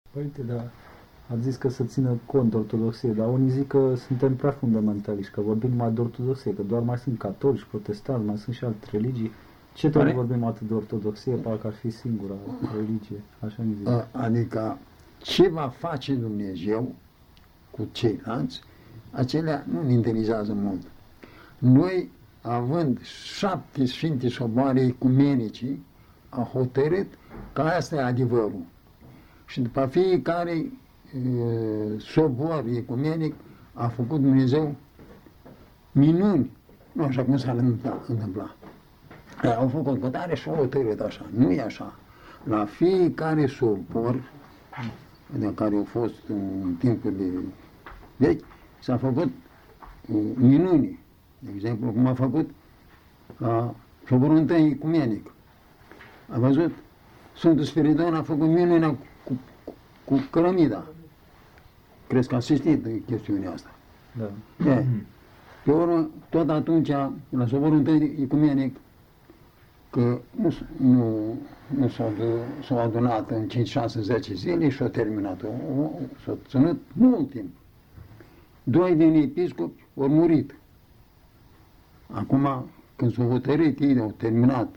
Părinte, dar ați zis că să țină cont de ortodoxie, dar unii zic că suntem prea fundamentaliști, că vorbim numai de ortodoxie, că doar mai sunt catolici, protestanți, mai sunt și alte religii. Ce tot vorbim atât de ortodoxie, parcă ar fi singura religie, așa mi zic. Adică ce va face Dumnezeu cu ceilalți, acelea nu ne interesează mult. Noi, având 7 Sfinte Soboare ecumenice, a hotărât că asta e adevărul. Și după fiecare sobor ecumenic a făcut Dumnezeu minuni, nu așa cum s-ar întâmpla. Au făcut cătare și au hotărât așa. Nu e așa. La fiecare sobor, de care au fost în timpul de vechi, s-a făcut minuni. De exemplu, cum a făcut soborul întâi ecumenic. A văzut? Sfântul Spiridon a făcut minunea cu cărămida. Crezi că a asistit în chestiunea asta. Da. Pe urmă, tot atunci, la soborul întâi ecumenic, că nu s-au adunat în 5, 6, 10 zile și s-au terminat. S-au ținut mult timp. 2 din episcopi au murit. Acum, când s-au hotărât, ei au terminat,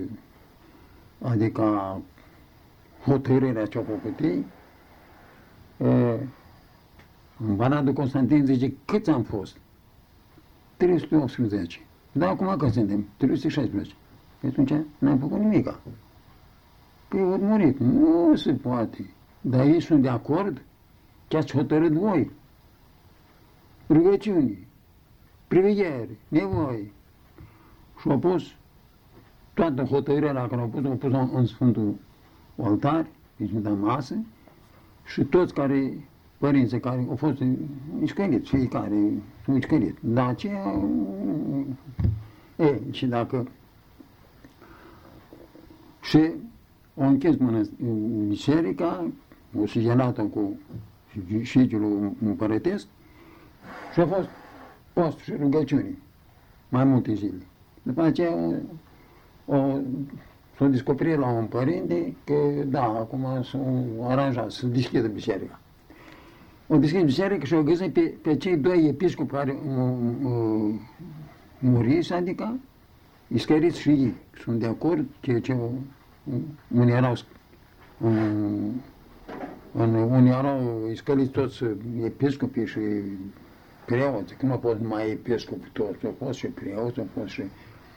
adică hotărârea ce-au făcut ei, în Banadul Constantin zice, câți am fost? 318. Dar acum că suntem? 316. Atunci n-am făcut nimica. Păi au murit. Nu se poate. Dar ei sunt de acord ce ați hotărât voi. Rugăciuni, priveghere, nevoi. Și au pus toată hotărârea care au pus în Sfântul Altar, în Sfânta Masă, și toți părinții care au fost iscăliți, fiecare sunt iscăliți. Dar aceea, și dacă și au închis biserica, o sigenată cu sigilul împărătesc și a fost post și rugăciuni mai multe zile. După aceea s-a descoperit la un părinte că da, acum s-au aranjat să deschidă biserica. O deschis biserica și o găsit pe cei 2 episcopi care muriți, adică iscăriți și ei. Sunt de acord ce unii erau unii erau iscăliți toți episcopii și preoți, că nu au fost numai episcopi toți, au fost și preoți, au fost și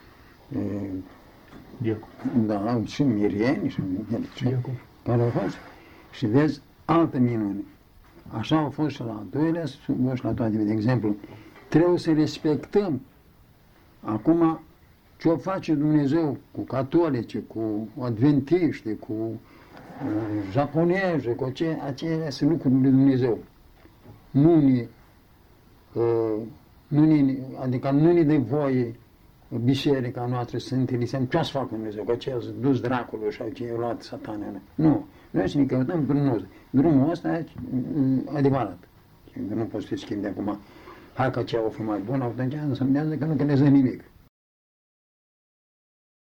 da, și mirieni și care au fost. Și vezi altă minune. Așa au fost și la al doilea, și la toate. De exemplu, trebuie să respectăm acum ce o face Dumnezeu cu catolici, cu adventiști, cu japonezi, cu acelea sunt lucruri de Dumnezeu. Adică nu ne dă voie biserica noastră să înțelegem ce o să facă Dumnezeu, că aceea s-a dus dracului și ce i-a luat satana. Nu. Noi să ne căutăm drumul nostru. Drumul ăsta e adevărat. Nu poți să schimbi de acum. Hai că aceea o fi mai bună, atunci înseamnă că nu crezi nimic.